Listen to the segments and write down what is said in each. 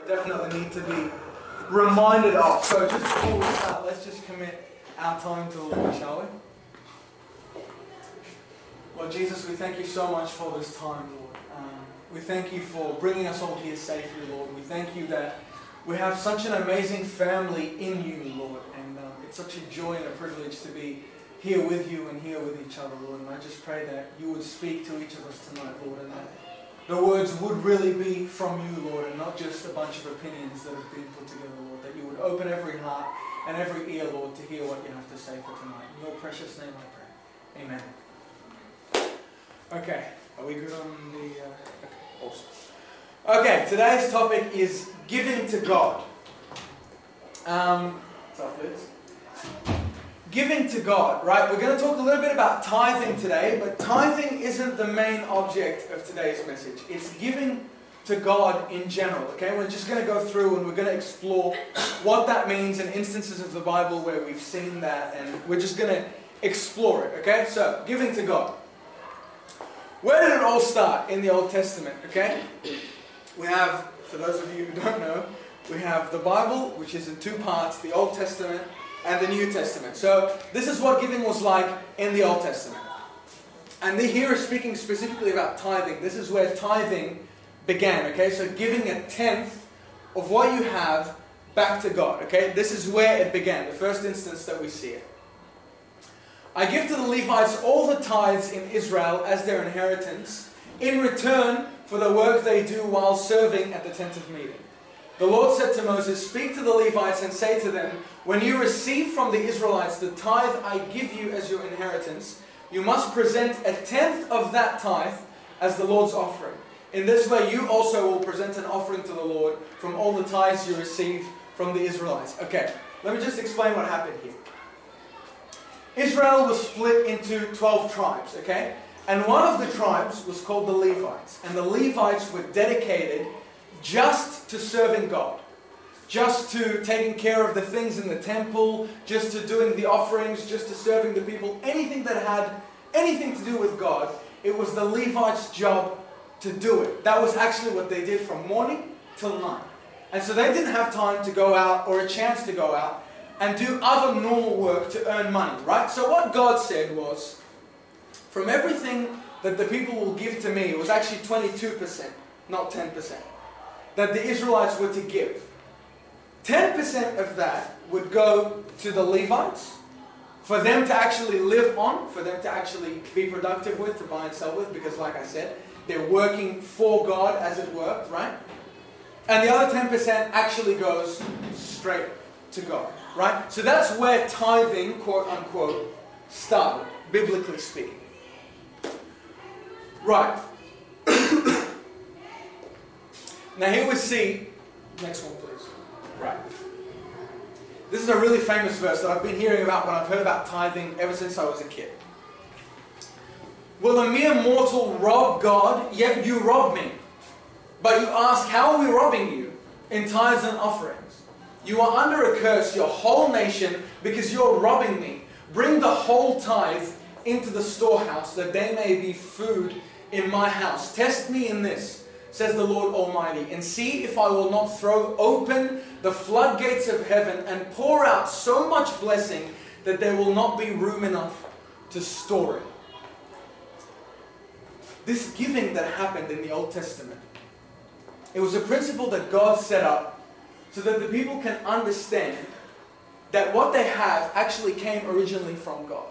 definitely need to be reminded of. So just before we start, let's just commit our time to the Lord, shall we? Lord Jesus, we thank you so much for this time, Lord. We thank you for bringing us all here safely, Lord. We thank you that we have such an amazing family in you, Lord. And it's such a joy and a privilege to be here with you and here with each other, Lord. And I just pray that you would speak to each of us tonight, Lord, and that the words would really be from you, Lord, and not just a bunch of opinions that have been put together, Lord. That you would open every heart and every ear, Lord, to hear what you have to say for tonight. In your precious name I pray. Amen. Okay, are we good on the... Okay, awesome. Okay, today's topic is giving to God. What's up, Liz? Giving to God, right? We're going to talk a little bit about tithing today, but tithing isn't the main object of today's message. It's giving to God in general, okay? We're just going to go through and we're going to explore what that means and instances of the Bible where we've seen that, and we're just going to explore it, okay? So, giving to God. Where did it all start in the Old Testament, okay? We have, for those of you who don't know, we have the Bible, which is in two parts, the Old Testament and the New Testament. So this is what giving was like in the Old Testament. And here is speaking specifically about tithing. This is where tithing began, okay? So giving a tenth of what you have back to God, okay? This is where it began, the first instance that we see it. I give to the Levites all the tithes in Israel as their inheritance in return for the work they do while serving at the tent of meeting. The Lord said to Moses, "Speak to the Levites and say to them, when you receive from the Israelites the tithe I give you as your inheritance, you must present a tenth of that tithe as the Lord's offering. In this way you also will present an offering to the Lord from all the tithes you receive from the Israelites." Okay, let me just explain what happened here. Israel was split into 12 tribes, okay? And one of the tribes was called the Levites. And the Levites were dedicated just to serving God. Just to taking care of the things in the temple, just to doing the offerings, just to serving the people. Anything that had anything to do with God, it was the Levites' job to do it. That was actually what they did from morning till night. And so they didn't have time to go out or a chance to go out and do other normal work to earn money, right? So what God said was, from everything that the people will give to me, it was actually 22%, not 10%, that the Israelites were to give. 10% of that would go to the Levites, for them to actually live on, for them to actually be productive with, to buy and sell with, because like I said, they're working for God, as it were, right? And the other 10% actually goes straight to God, right? So that's where tithing, quote unquote, started, biblically speaking. Right. Now here we see, next one please. Right. This is a really famous verse that I've been hearing about when I've heard about tithing ever since I was a kid. "Will a mere mortal rob God? Yet you rob me. But you ask, how are we robbing you? In tithes and offerings. You are under a curse, your whole nation, because you are robbing me. Bring the whole tithe into the storehouse, that there may be food in my house. Test me in this, says the Lord Almighty, and see if I will not throw open the floodgates of heaven and pour out so much blessing that there will not be room enough to store it." This giving that happened in the Old Testament, it was a principle that God set up so that the people can understand that what they have actually came originally from God.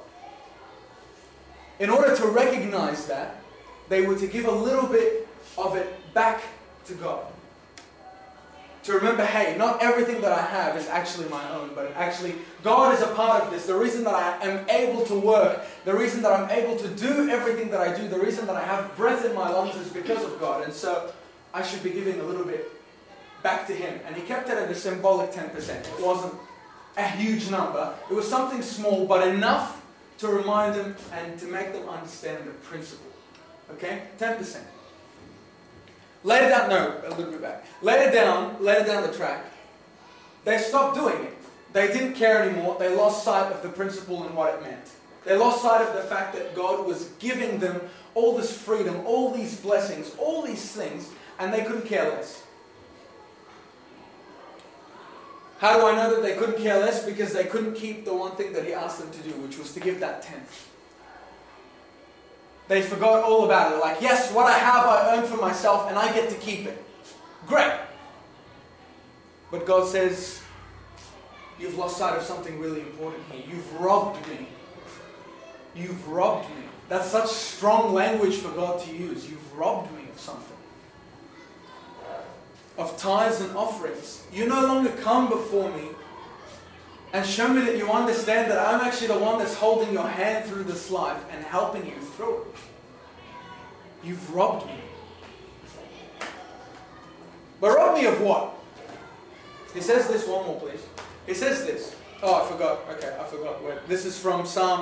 In order to recognize that, they were to give a little bit of it back to God. To remember, hey, not everything that I have is actually my own, but actually God is a part of this. The reason that I am able to work, the reason that I'm able to do everything that I do, the reason that I have breath in my lungs is because of God. And so I should be giving a little bit back to Him. And He kept it at a symbolic 10%. It wasn't a huge number. It was something small, but enough to remind them and to make them understand the principle. Okay? 10%. Later down, no, a little bit back. Later down the track, they stopped doing it. They didn't care anymore. They lost sight of the principle and what it meant. They lost sight of the fact that God was giving them all this freedom, all these blessings, all these things, and they couldn't care less. How do I know that they couldn't care less? Because they couldn't keep the one thing that he asked them to do, which was to give that tenth. They forgot all about it. Like, yes, what I have I earned for myself and I get to keep it. Great. But God says, you've lost sight of something really important here. You've robbed me. You've robbed me. That's such strong language for God to use. You've robbed me of something. Of tithes and offerings. You no longer come before me and show me that you understand that I'm actually the one that's holding your hand through this life and helping you through it. You've robbed me. But robbed me of what? He says this one more, please. He says this. Oh, I forgot. Okay, I forgot. Wait. This is from Psalm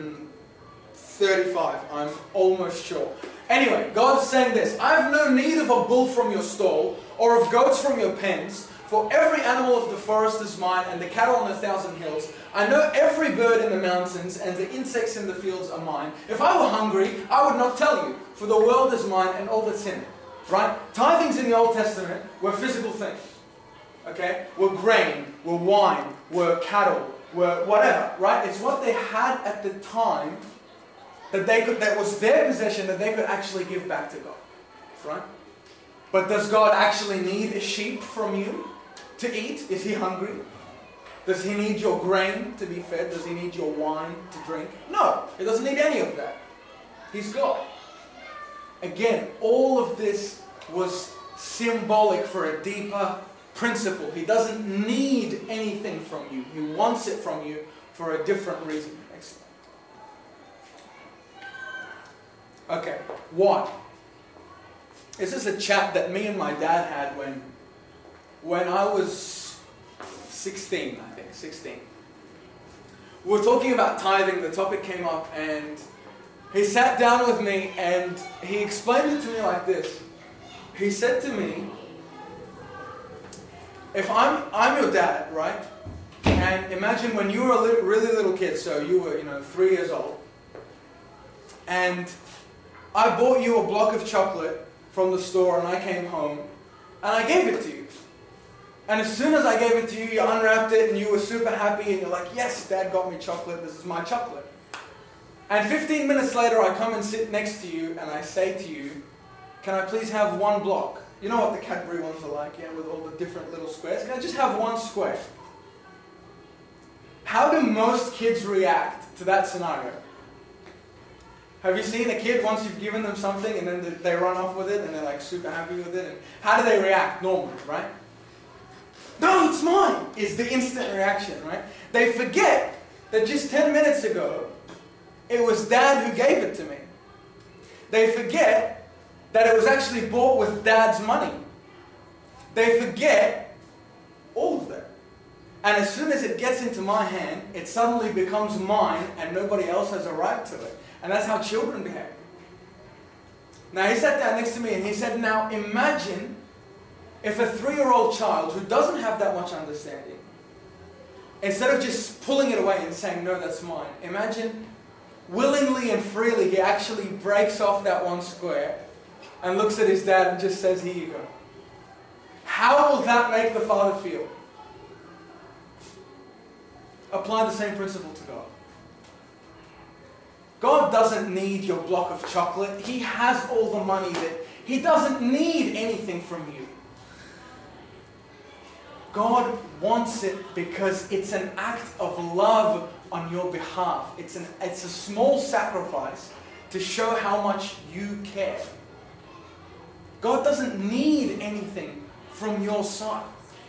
135. I'm almost sure. Anyway, God's saying this. I have no need of a bull from your stall, or of goats from your pens, for every animal of the forest is mine, and the cattle on 1,000 hills. I know every bird in the mountains, and the insects in the fields are mine. If I were hungry, I would not tell you, for the world is mine and all that's in it. Right? Tithings in the Old Testament were physical things. Okay? Were grain, were wine, were cattle, were whatever. Right? It's what they had at the time that was their possession that they could actually give back to God. Right? But does God actually need a sheep from you to eat? Is He hungry? Does He need your grain to be fed? Does He need your wine to drink? No, He doesn't need any of that. He's God. Again, all of this was symbolic for a deeper principle. He doesn't need anything from you. He wants it from you for a different reason. Excellent. Okay, why? This is a chat that me and my dad had when I was 16, I think, 16. We were talking about tithing, the topic came up, and he sat down with me and he explained it to me like this. He said to me, if I'm your dad, right? And imagine when you were a really little kid, so you were, 3 years old, and I bought you a block of chocolate from the store and I came home and I gave it to you. And as soon as I gave it to you, you unwrapped it and you were super happy and you're like, yes, Dad got me chocolate, this is my chocolate. And 15 minutes later I come and sit next to you and I say to you, can I please have one block? You know what the Cadbury ones are like, yeah, with all the different little squares? Can I just have one square? How do most kids react to that scenario? Have you seen a kid once you've given them something and then they run off with it and they're like super happy with it? And how do they react normally, right? No, it's mine, is the instant reaction, right? They forget that just 10 minutes ago, it was Dad who gave it to me. They forget that it was actually bought with Dad's money. They forget all of that. And as soon as it gets into my hand, it suddenly becomes mine and nobody else has a right to it. And that's how children behave. Now he sat down next to me and he said, now imagine if a 3-year-old child who doesn't have that much understanding, instead of just pulling it away and saying, no, that's mine, imagine willingly and freely he actually breaks off that one square and looks at his dad and just says, here you go. How will that make the father feel? Apply the same principle to God. God doesn't need your block of chocolate. He has all the money that He doesn't need anything from you. God wants it because it's an act of love on your behalf. It's a small sacrifice to show how much you care. God doesn't need anything from your side.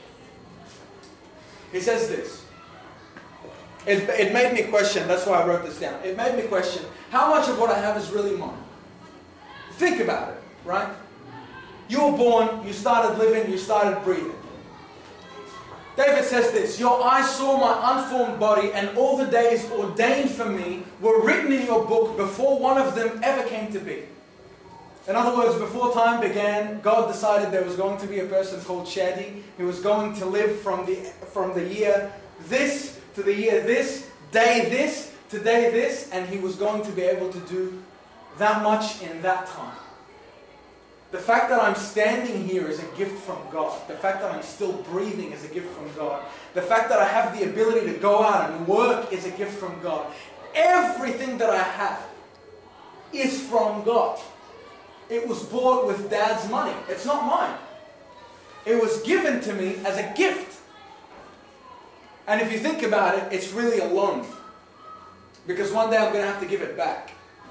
He says this. It made me question, that's why I wrote this down. It made me question, how much of what I have is really mine? Think about it, right? You were born, you started living, you started breathing. David says this, your eyes saw my unformed body, and all the days ordained for me were written in your book before one of them ever came to be. In other words, before time began, God decided there was going to be a person called Shadi. He was going to live from the year this to the year this, day this to day this, and he was going to be able to do that much in that time. The fact that I'm standing here is a gift from God. The fact that I'm still breathing is a gift from God. The fact that I have the ability to go out and work is a gift from God. Everything that I have is from God. It was bought with Dad's money. It's not mine. It was given to me as a gift. And if you think about it, it's really a loan. Because one day I'm going to have to give it back.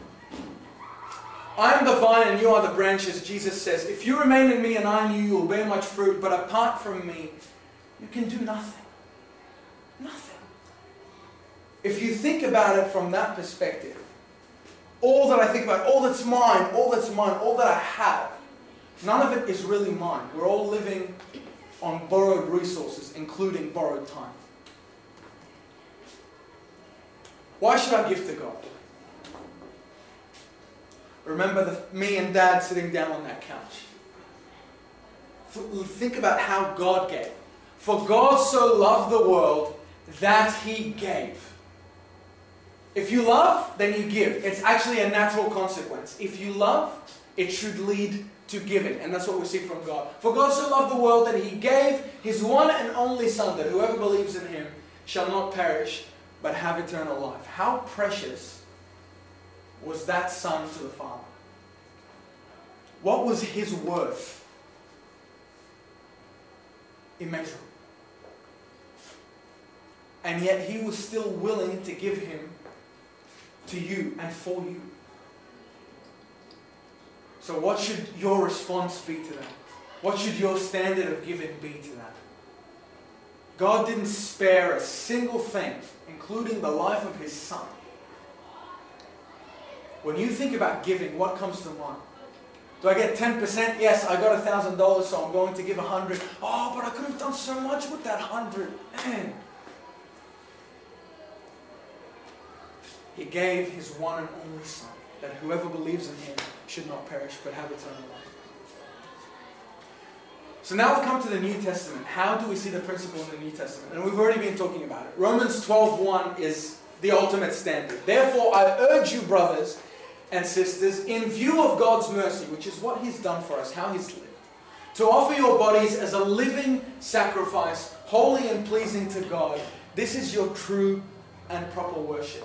I am the vine and you are the branches, Jesus says. If you remain in me and I in you, you will bear much fruit. But apart from me, you can do nothing. Nothing. If you think about it from that perspective, all that I think about, all that's mine, all that I have, none of it is really mine. We're all living on borrowed resources, including borrowed time. Why should I give to God? Remember me and Dad sitting down on that couch. Think about how God gave. For God so loved the world that He gave. If you love, then you give. It's actually a natural consequence. If you love, it should lead to giving. And that's what we see from God. For God so loved the world that He gave His one and only Son, that whoever believes in Him shall not perish, but have eternal life. How precious was that Son to the Father? What was His worth? Immeasurable. And yet He was still willing to give Him to you and for you. So what should your response be to that? What should your standard of giving be to that? God didn't spare a single thing, including the life of His Son. When you think about giving, what comes to mind? Do I get 10%? Yes, I got $1,000, so I'm going to give 100. Oh, but I could have done so much with that 100. Man. He gave His one and only Son, that whoever believes in Him should not perish, but have eternal life. So now we come to the New Testament. How do we see the principle in the New Testament? And we've already been talking about it. Romans 12:1 is the ultimate standard. Therefore, I urge you, brothers and sisters, in view of God's mercy, which is what He's done for us, how He's lived, to offer your bodies as a living sacrifice, holy and pleasing to God. This is your true and proper worship.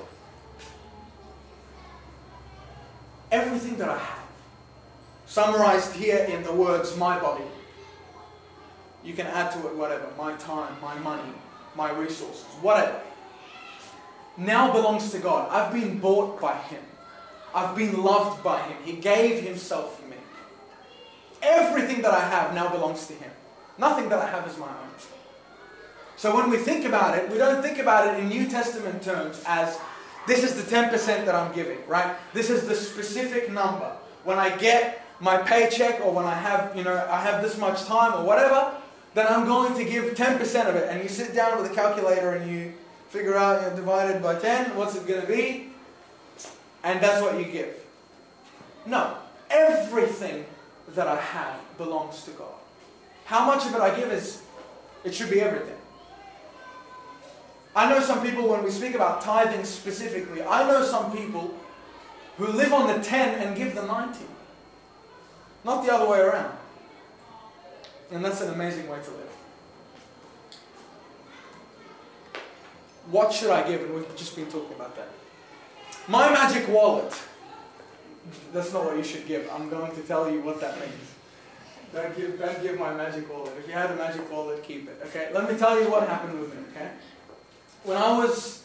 Everything that I have, summarized here in the words, my body. You can add to it whatever, my time, my money, my resources, whatever. Now belongs to God. I've been bought by Him. I've been loved by Him. He gave Himself for me. Everything that I have now belongs to Him. Nothing that I have is my own. So when we think about it, we don't think about it in New Testament terms as this is the 10% that I'm giving, right? This is the specific number. When I get my paycheck or when I have, I have this much time or whatever, then I'm going to give 10% of it. And you sit down with a calculator and you figure out, divided by 10, what's it going to be? And that's what you give. No. Everything that I have belongs to God. How much of it I give it should be everything. I know some people, when we speak about tithing specifically, I know some people who live on the 10 and give the 90. Not the other way around. And that's an amazing way to live. What should I give? And we've just been talking about that. My magic wallet. That's not what you should give. I'm going to tell you what that means. Don't give my magic wallet. If you had a magic wallet, keep it. Okay? Let me tell you what happened with me. Okay? When I was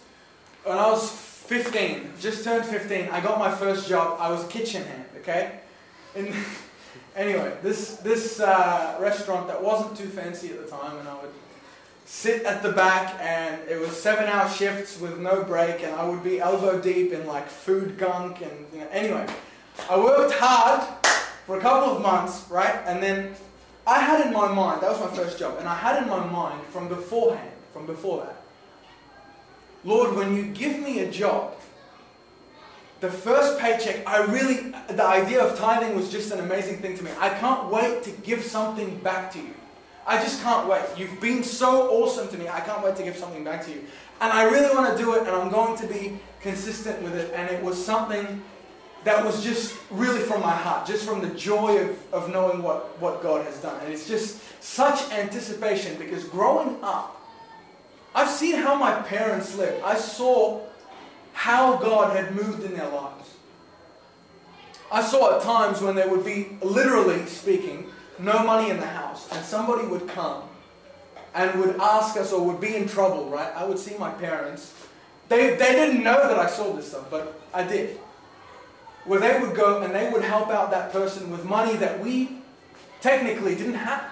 15, just turned 15, I got my first job. I was a kitchen hand. Okay? And anyway, this restaurant that wasn't too fancy at the time, and I would sit at the back, and it was 7-hour shifts with no break, and I would be elbow deep in like food gunk, and anyway, I worked hard for a couple of months, right? And then I had in my mind, that was my first job, and I had in my mind from before that, Lord, when you give me a job, the first paycheck, the idea of tithing was just an amazing thing to me. I can't wait to give something back to you. I just can't wait. You've been so awesome to me. I can't wait to give something back to you. And I really want to do it, and I'm going to be consistent with it. And it was something that was just really from my heart, just from the joy of knowing what God has done. And it's just such anticipation, because growing up, I've seen how my parents lived. I saw how God had moved in their lives. I saw at times when there would be, literally speaking, no money in the house, and somebody would come and would ask us or would be in trouble, right? I would see my parents. They didn't know that I saw this stuff, but I did. Where they would go and they would help out that person with money that we technically didn't have.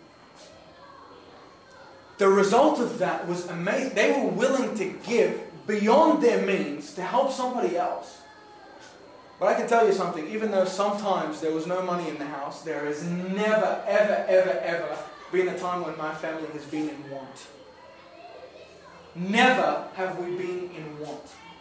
The result of that was amazing. They were willing to give beyond their means to help somebody else. But I can tell you something, even though sometimes there was no money in the house, there has never, ever, ever, ever been a time when my family has been in want. Never have we been in want.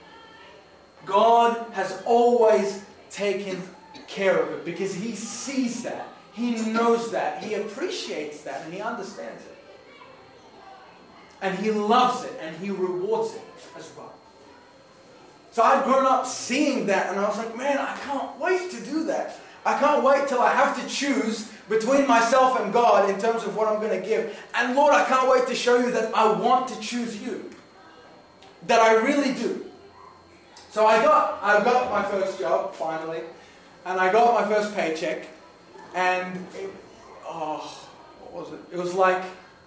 God has always taken care of it, because He sees that, He knows that, He appreciates that, and He understands it. And He loves it, and He rewards it as well. So I'd grown up seeing that, and I was like, man, I can't wait to do that. I can't wait till I have to choose between myself and God in terms of what I'm going to give. And Lord, I can't wait to show you that I want to choose you. That I really do. So I got my first job, finally. And I got my first paycheck. And, what was it? It was like,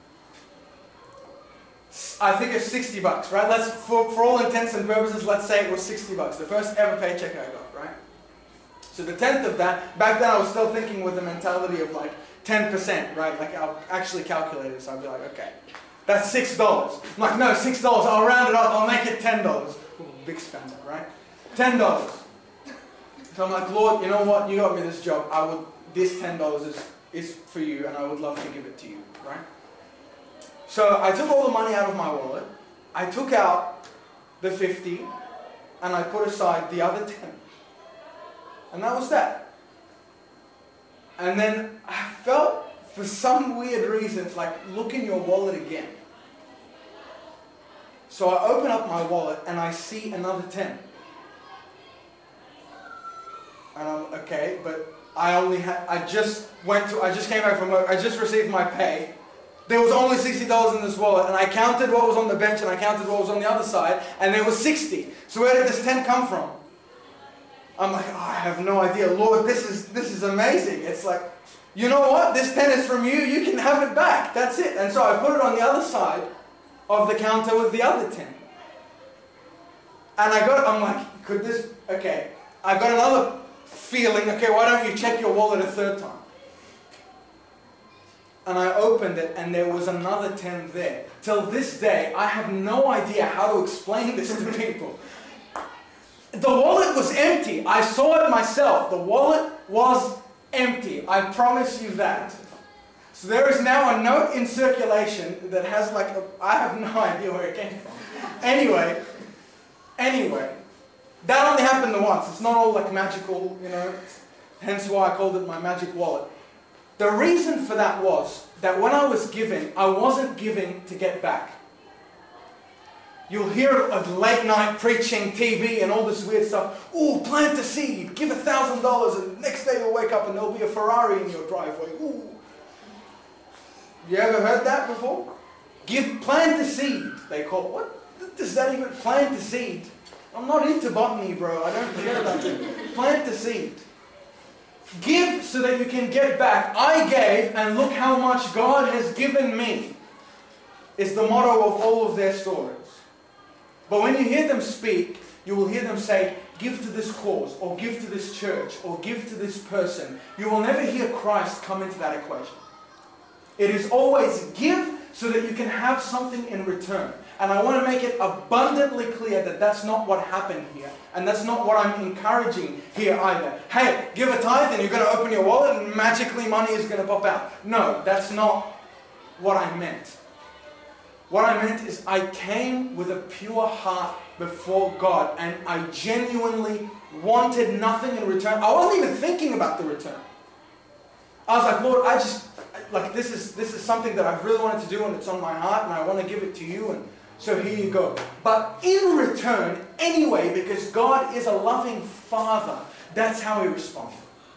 I think it's $60, right? For all intents and purposes, let's say it was $60. The first ever paycheck I got, right? So the 10th of that, back then I was still thinking with the mentality of like 10%, right? Like I'll actually calculate it, so I'll be like, okay, that's $6. I'm like, no, $6, I'll round it up, I'll make it $10. Ooh, big spender, right? $10. So I'm like, Lord, you know what? You got me this job. This $10 is for you, and I would love to give it to you, right? So I took all the money out of my wallet. I took out the 50, and I put aside the other 10. And that was that. And then I felt, for some weird reason, like, look in your wallet again. So I open up my wallet and I see another 10. And I'm okay, but I just came back from work, I just received my pay. There was only $60 in this wallet, and I counted what was on the bench and I counted what was on the other side, and there was 60. So where did this 10 come from? I'm like, I have no idea. Lord, this is amazing. It's like, you know what? This 10 is from you. You can have it back. That's it. And so I put it on the other side of the counter with the other 10. And I'm like, okay. I got another feeling, okay, why don't you check your wallet a third time? And I opened it, and there was another 10 there. Till this day, I have no idea how to explain this to people. The wallet was empty. I saw it myself. The wallet was empty. I promise you that. So there is now a note in circulation that has like I have no idea where it came from. Anyway, that only happened once. It's not all like magical, hence why I called it my magic wallet. The reason for that was that when I was giving, I wasn't giving to get back. You'll hear of late night preaching, TV, and all this weird stuff. Ooh, plant a seed, give $1,000, and the next day you'll wake up and there'll be a Ferrari in your driveway. Ooh. You ever heard that before? Plant a seed, they call it. What does that even, plant a seed? I'm not into botany, bro. I don't care about it. Plant a seed. Give so that you can get back. I gave, and look how much God has given me, is the motto of all of their stories. But when you hear them speak, you will hear them say, give to this cause, or give to this church, or give to this person. You will never hear Christ come into that equation. It is always give so that you can have something in return. And I want to make it abundantly clear that that's not what happened here. And that's not what I'm encouraging here either. Hey, give a tithe and you're going to open your wallet and magically money is going to pop out. No, that's not what I meant. What I meant is I came with a pure heart before God, and I genuinely wanted nothing in return. I wasn't even thinking about the return. I was like, Lord, this is something that I've really wanted to do, and it's on my heart, and I want to give it to you, and so here you go. But in return, anyway, because God is a loving Father, That's how he responded.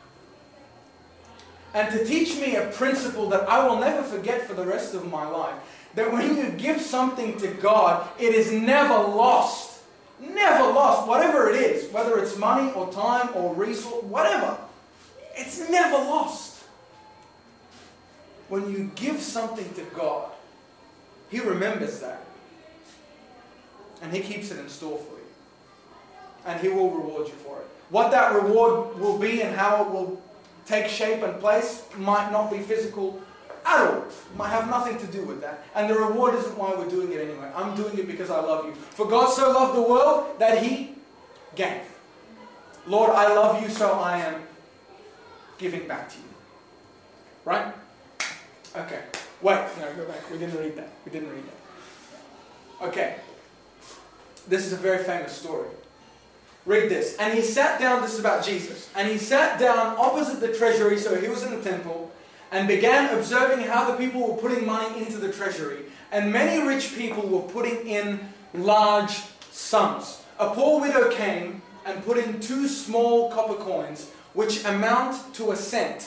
And to teach me a principle that I will never forget for the rest of my life, that when you give something to God, it is never lost. Never lost. Whatever it is, whether it's money or time or resource, whatever. It's never lost. When you give something to God, He remembers that. And He keeps it in store for you. And He will reward you for it. What that reward will be and how it will take shape and place might not be physical at all. It might have nothing to do with that. And the reward isn't why we're doing it anyway. I'm doing it because I love you. For God so loved the world that He gave. Lord, I love you, so I am giving back to you. Right? Okay. Wait, no, go back. We didn't read that. We didn't read that. Okay. This is a very famous story. Read this. And he sat down, this is about Jesus, and he sat down opposite the treasury, so he was in the temple, and began observing how the people were putting money into the treasury. And many rich people were putting in large sums. A poor widow came and put in 2 small copper coins, which amount to a cent.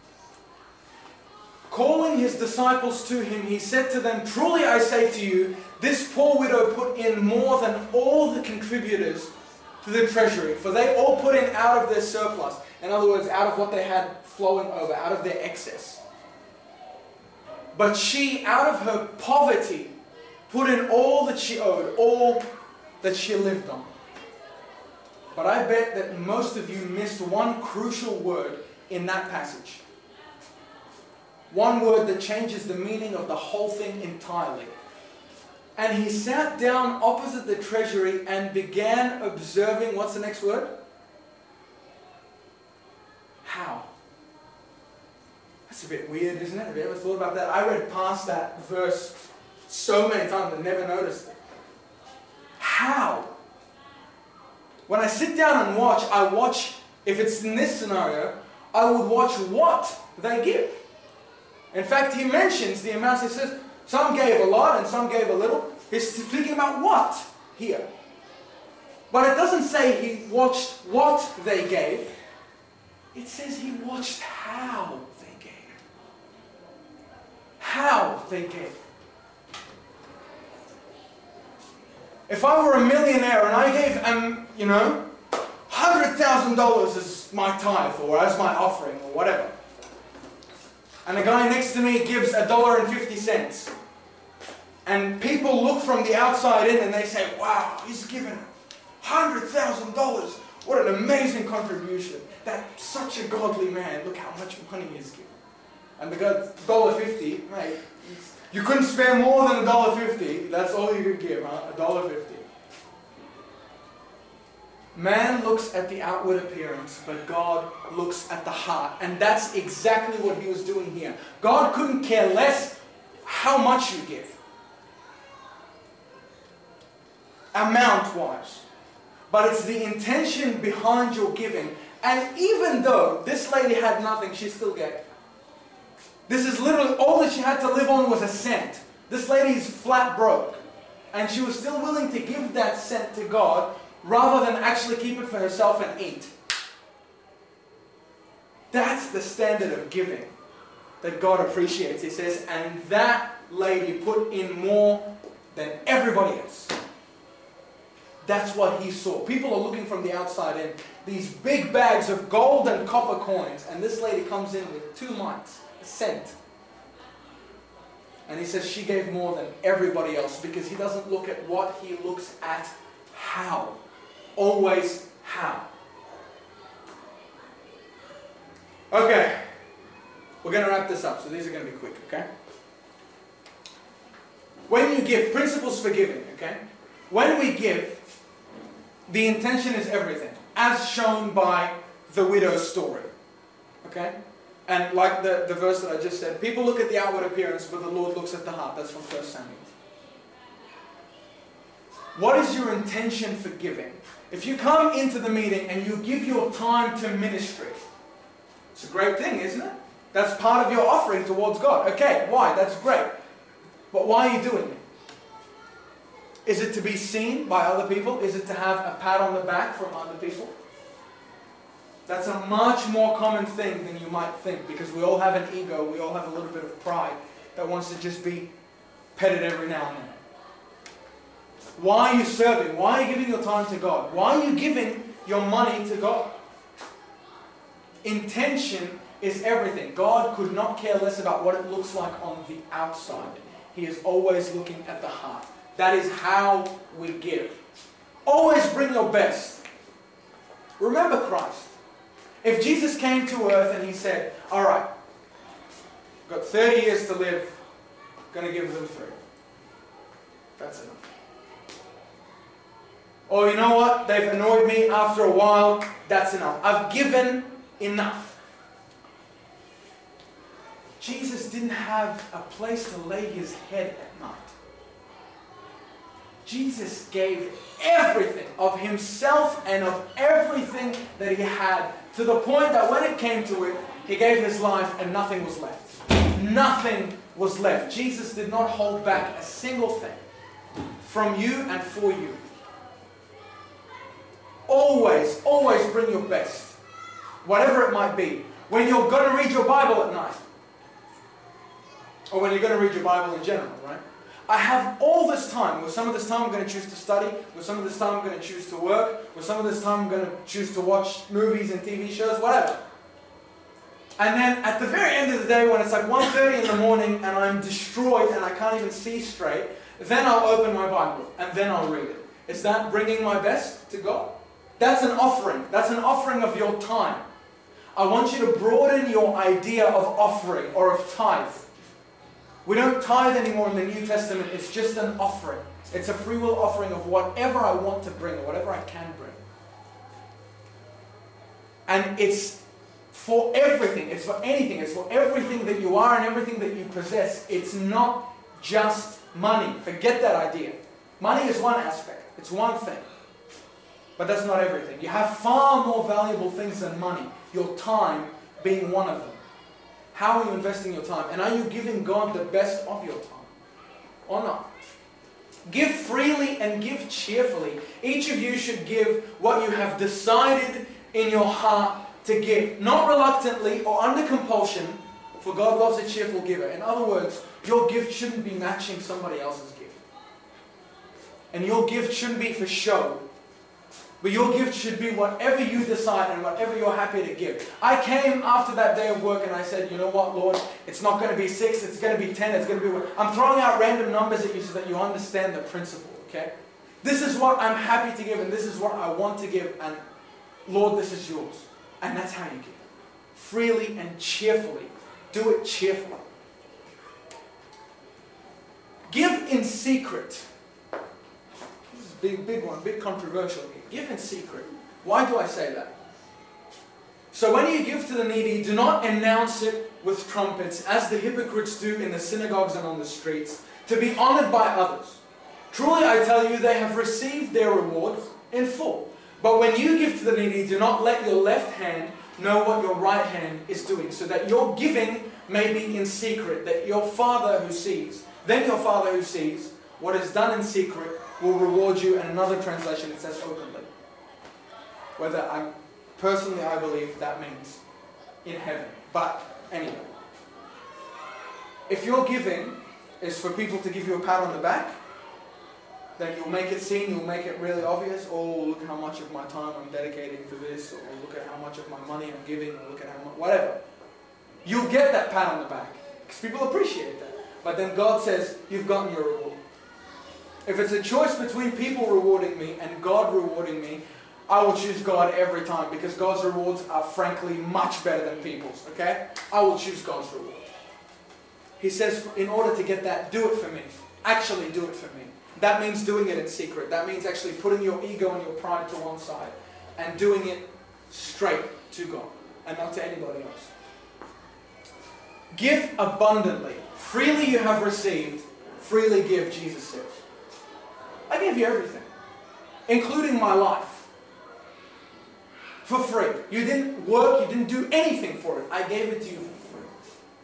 Calling his disciples to him, he said to them, "Truly I say to you, this poor widow put in more than all the contributors to the treasury, for they all put in out of their surplus." In other words, out of what they had flowing over, out of their excess. "But she, out of her poverty, put in all that she owed, all that she lived on." But I bet that most of you missed one crucial word in that passage. One word that changes the meaning of the whole thing entirely. And he sat down opposite the treasury and began observing, what's the next word? How? That's a bit weird, isn't it? Have you ever thought about that? I read past that verse so many times and never noticed it. How? When I sit down and watch, I watch, if it's in this scenario, I would watch what they give. In fact, he mentions the amounts. He says, some gave a lot and some gave a little. He's speaking about what here. But it doesn't say he watched what they gave. It says he watched how they gave. How they gave. If I were a millionaire and I gave, $100,000 as my tithe or as my offering or whatever, and the guy next to me gives $1.50, and people look from the outside in and they say, "Wow, he's given $100,000. What an amazing contribution. That's such a godly man. Look how much money he's given." And the guy, $1.50, mate, you couldn't spare more than $1.50. That's all you could give, huh? $1.50. Man looks at the outward appearance, but God looks at the heart. And that's exactly what he was doing here. God couldn't care less how much you give, amount-wise. But it's the intention behind your giving. And even though this lady had nothing, she still gave. This is literally all that she had to live on was a cent. This lady's flat broke. And she was still willing to give that cent to God rather than actually keep it for herself and eat. That's the standard of giving that God appreciates. He says, and that lady put in more than everybody else. That's what he saw. People are looking from the outside in. These big bags of gold and copper coins. And this lady comes in with 2 mites, a cent. And he says she gave more than everybody else because he doesn't look at what, he looks at how. Always how. Okay. We're going to wrap this up, so these are going to be quick, okay? When you give, principles for giving, okay? When we give, the intention is everything, as shown by the widow's story, okay? And like the verse that I just said, people look at the outward appearance, but the Lord looks at the heart. That's from 1 Samuel. What is your intention for giving? If you come into the meeting and you give your time to ministry, it's a great thing, isn't it? That's part of your offering towards God. Okay, why? That's great. But why are you doing it? Is it to be seen by other people? Is it to have a pat on the back from other people? That's a much more common thing than you might think, because we all have an ego, we all have a little bit of pride that wants to just be petted every now and then. Why are you serving? Why are you giving your time to God? Why are you giving your money to God? Intention is everything. God could not care less about what it looks like on the outside. He is always looking at the heart. That is how we give. Always bring your best. Remember Christ. If Jesus came to earth and He said, all right, I've got 30 years to live, I'm going to give them 3. That's enough. Or you know what, they've annoyed me after a while, that's enough. I've given enough. Jesus didn't have a place to lay His head at night. Jesus gave everything of Himself and of everything that He had, to the point that when it came to it, He gave His life and nothing was left. Nothing was left. Jesus did not hold back a single thing from you and for you. Always, always bring your best. Whatever it might be. When you're going to read your Bible at night. Or when you're going to read your Bible in general, right? I have all this time. With some of this time I'm going to choose to study. With some of this time I'm going to choose to work. With some of this time I'm going to choose to watch movies and TV shows, whatever. And then at the very end of the day, when it's like 1:30 in the morning and I'm destroyed and I can't even see straight, then I'll open my Bible and then I'll read it. Is that bringing my best to God? That's an offering. That's an offering of your time. I want you to broaden your idea of offering or of tithe. We don't tithe anymore in the New Testament. It's just an offering. It's a free will offering of whatever I want to bring or whatever I can bring. And it's for everything. It's for anything. It's for everything that you are and everything that you possess. It's not just money. Forget that idea. Money is one aspect. It's one thing. But that's not everything. You have far more valuable things than money. Your time being one of them. How are you investing your time? And are you giving God the best of your time? Or not? Give freely and give cheerfully. Each of you should give what you have decided in your heart to give. Not reluctantly or under compulsion, for God loves a cheerful giver. In other words, your gift shouldn't be matching somebody else's gift. And your gift shouldn't be for show. But your gift should be whatever you decide and whatever you're happy to give. I came after that day of work and I said, you know what, Lord, it's not going to be 6, it's going to be 10, it's going to be 1. I'm throwing out random numbers at you so that you understand the principle, okay? This is what I'm happy to give and this is what I want to give, and Lord, this is yours. And that's how you give. Freely and cheerfully. Do it cheerfully. Give in secret. This is a big one, big controversial here. Give in secret. Why do I say that? So when you give to the needy, do not announce it with trumpets, as the hypocrites do in the synagogues and on the streets, to be honored by others. Truly I tell you, they have received their reward in full. But when you give to the needy, do not let your left hand know what your right hand is doing, so that your giving may be in secret, that your Father who sees, then your Father who sees what is done in secret will reward you. And another translation, it says openly. Whether I believe that means in heaven. But anyway, if your giving is for people to give you a pat on the back, then you'll make it seen, you'll make it really obvious. Oh, look how much of my time I'm dedicating to this, or look at how much of my money I'm giving, or look at how much, whatever. You'll get that pat on the back, because people appreciate that. But then God says, you've gotten your reward. If it's a choice between people rewarding me and God rewarding me, I will choose God every time, because God's rewards are frankly much better than people's, okay? I will choose God's reward. He says, in order to get that, do it for me. Actually do it for me. That means doing it in secret. That means actually putting your ego and your pride to one side and doing it straight to God and not to anybody else. Give abundantly. Freely you have received, freely give, Jesus says. I gave you everything, including my life. For free. You didn't work, you didn't do anything for it. I gave it to you for free.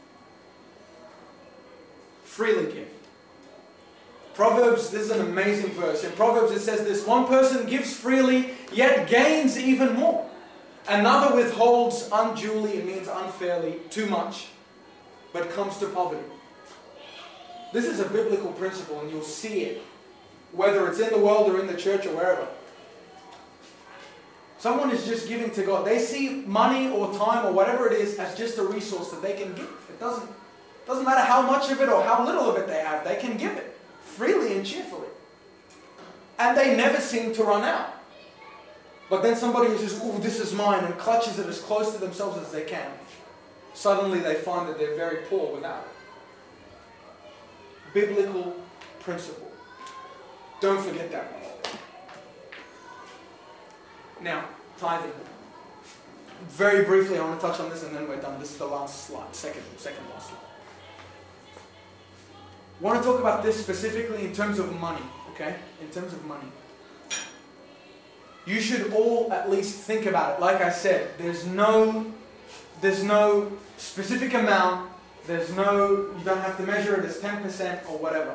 Freely give. Proverbs, this is an amazing verse. In Proverbs it says this: one person gives freely, yet gains even more. Another withholds unduly, it means unfairly, too much, but comes to poverty. This is a biblical principle, and you'll see it, whether it's in the world or in the church or wherever. Someone is just giving to God. They see money or time or whatever it is as just a resource that they can give. It doesn't matter how much of it or how little of it they have. They can give it freely and cheerfully. And they never seem to run out. But then somebody who says, "Oh, this is mine," and clutches it as close to themselves as they can, suddenly they find that they're very poor without it. Biblical principle. Don't forget that one. Now, tithing. Very briefly, I want to touch on this and then we're done. This is the last slide, second last slide. I want to talk about this specifically in terms of money, okay? In terms of money. You should all at least think about it. Like I said, there's no specific amount. You don't have to measure it as 10% or whatever.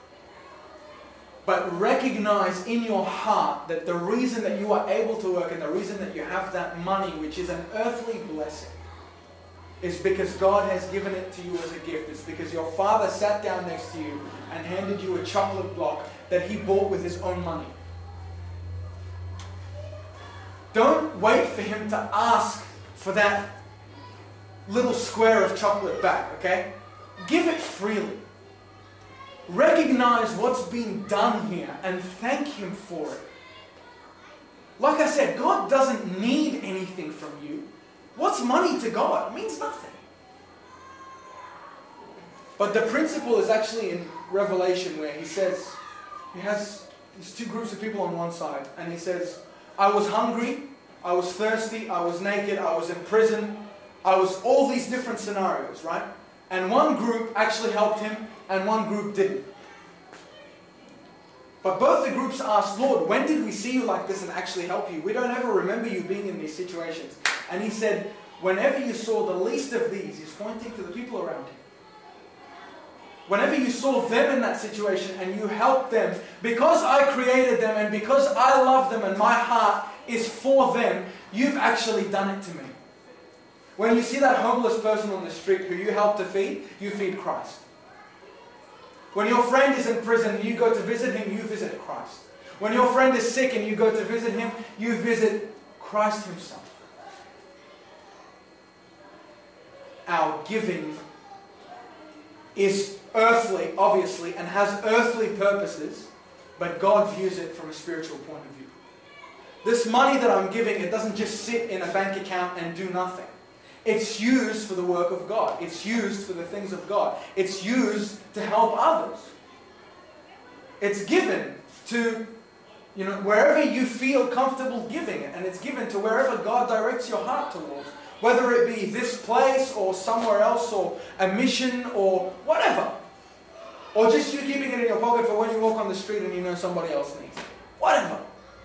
But recognize in your heart that the reason that you are able to work and the reason that you have that money, which is an earthly blessing, is because God has given it to you as a gift. It's because your father sat down next to you and handed you a chocolate block that he bought with his own money. Don't wait for him to ask for that little square of chocolate back, okay? Give it freely. Recognize what's being done here and thank him for it. Like I said, God doesn't need anything from you. What's money to God? It means nothing. But the principle is actually in Revelation where he says, he has these two groups of people on one side, and he says, I was hungry, I was thirsty, I was naked, I was in prison, I was all these different scenarios, right? And one group actually helped him, and one group didn't. But both the groups asked, Lord, when did we see you like this and actually help you? We don't ever remember you being in these situations. And he said, whenever you saw the least of these, he's pointing to the people around him. Whenever you saw them in that situation and you helped them, because I created them and because I love them and my heart is for them, you've actually done it to me. When you see that homeless person on the street who you help to feed, you feed Christ. When your friend is in prison and you go to visit him, you visit Christ. When your friend is sick and you go to visit him, you visit Christ himself. Our giving is earthly, obviously, and has earthly purposes, but God views it from a spiritual point of view. This money that I'm giving, it doesn't just sit in a bank account and do nothing. It's used for the work of God. It's used for the things of God. It's used to help others. It's given to, wherever you feel comfortable giving it, and it's given to wherever God directs your heart towards. Whether it be this place or somewhere else or a mission or whatever. Or just you keeping it in your pocket for when you walk on the street and you know somebody else needs it. Whatever.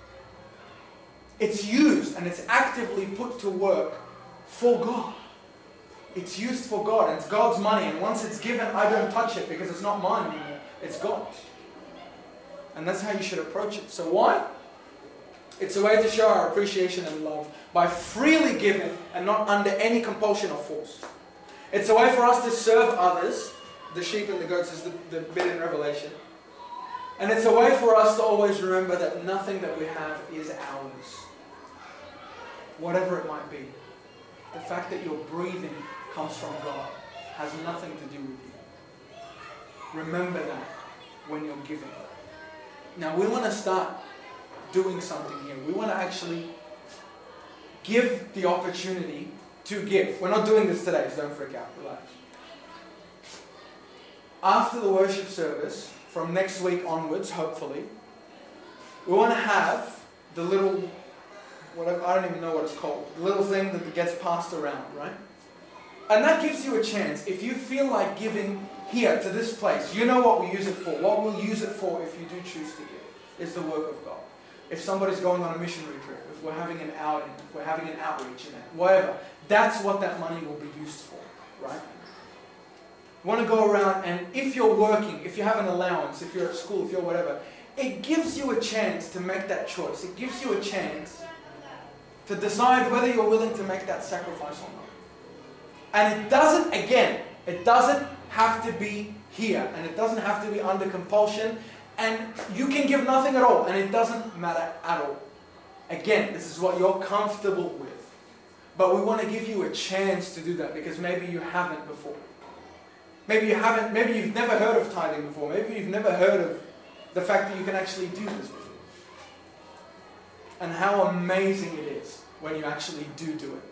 It's used and it's actively put to work for God. It's used for God and it's God's money, and once it's given, I don't touch it because it's not mine anymore. It's God's. And that's how you should approach it. So why? It's a way to show our appreciation and love by freely giving and not under any compulsion or force. It's a way for us to serve others. The sheep and the goats is the bit in Revelation. And it's a way for us to always remember that nothing that we have is ours. Whatever it might be. The fact that you're breathing comes from God. Has nothing to do with you. Remember that when you're giving. Now we want to start doing something here. We want to actually give the opportunity to give. We're not doing this today, so don't freak out. Relax. After the worship service, from next week onwards, hopefully, we want to have the little, whatever, I don't even know what it's called, the little thing that gets passed around, right? And that gives you a chance, if you feel like giving here to this place, you know what we use it for. What we'll use it for if you do choose to give is the work of God. If somebody's going on a missionary trip, if we're having an outing, if we're having an outreach event, whatever, that's what that money will be used for, right? You want to go around, and if you're working, if you have an allowance, if you're at school, if you're whatever, it gives you a chance to make that choice. It gives you a chance to decide whether you're willing to make that sacrifice or not. And it doesn't, again, it doesn't have to be here, and it doesn't have to be under compulsion, and you can give nothing at all, and it doesn't matter at all. Again, this is what you're comfortable with. But we want to give you a chance to do that, because maybe you haven't before. Maybe you've never heard of tithing before. Maybe you've never heard of the fact that you can actually do this before. And how amazing it is when you actually do it.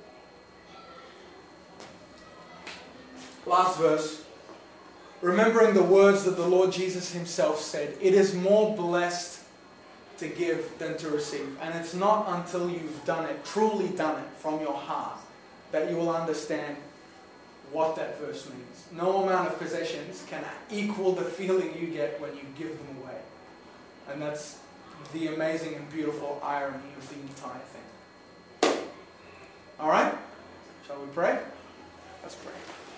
Last verse. Remembering the words that the Lord Jesus himself said, it is more blessed to give than to receive. And it's not until you've done it, truly done it from your heart, that you will understand what that verse means. No amount of possessions can equal the feeling you get when you give them away. And that's the amazing and beautiful irony of the entire thing. Alright? Shall we pray? Let's pray.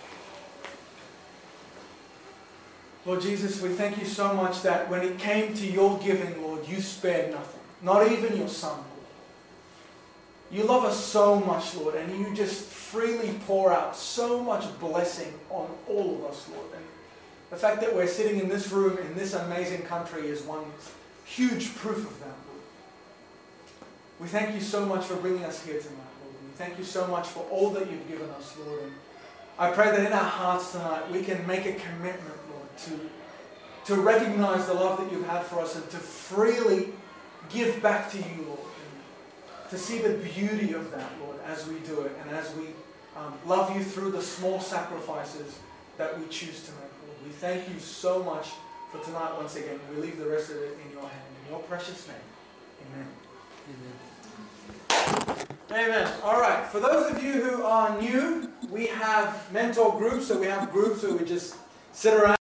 Lord Jesus, we thank you so much that when it came to your giving, Lord, you spared nothing. Not even your Son, Lord. You love us so much, Lord, and you just freely pour out so much blessing on all of us, Lord. And the fact that we're sitting in this room in this amazing country is one huge proof of that, Lord. We thank you so much for bringing us here tonight, Lord. We thank you so much for all that you've given us, Lord. And I pray that in our hearts tonight we can make a commitment, Lord, to recognize the love that you've had for us and to freely give back to you, Lord. To see the beauty of that, Lord, as we do it and as we love you through the small sacrifices that we choose to make, Lord. We thank you so much for tonight once again. We leave the rest of it in your hand. In your precious name. Amen. Amen. Amen. All right. For those of you who are new, we have mentor groups. So we have groups where we just sit around.